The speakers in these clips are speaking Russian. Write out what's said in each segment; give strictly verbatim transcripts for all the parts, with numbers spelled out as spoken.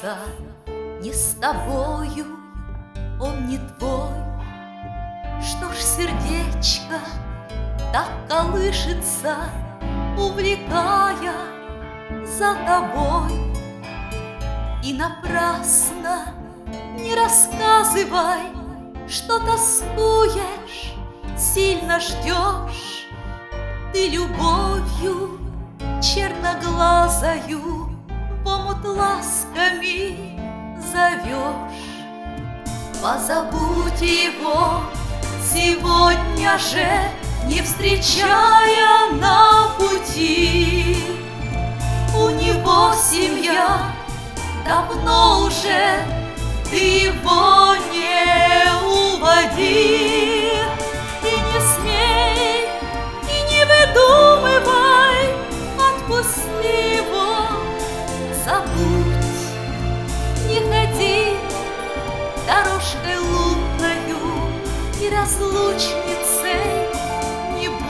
кажется, не с тобою, он не твой. Что ж сердечко так колышется, увлекая за тобой? И напрасно не рассказывай, что тоскуешь, сильно ждешь. Ты любовью черноглазою в омут ласками зовешь. Позабудь его сегодня же, не встречая на пути. У него семья, давно уже, ты его не уводи. И не смей, и не выдумывай, отпусти его, забудь. Не ходи дорожкой лунною и разлучницей не будь.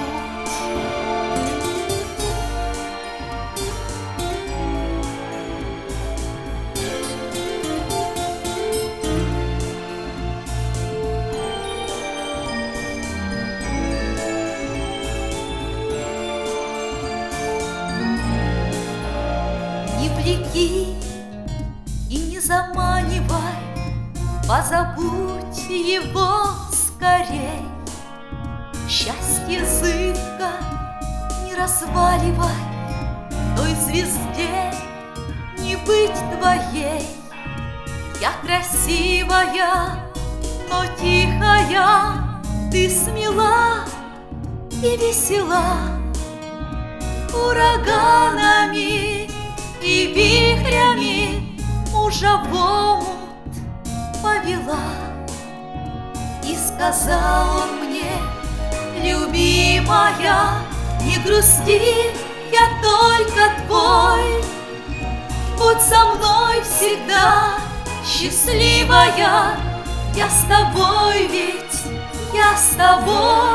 Не влеки и не заманивай, позабудь его скорей. Счастье зыбко не разваливай, той звезде не быть твоей. Я красивая, но тихая, ты смела и весела. Ураганами и вихрями мужа в омут повела. И сказал он мне: любимая, не грусти, я только твой. Будь со мной всегда счастливая, я с тобой, ведь я с тобой.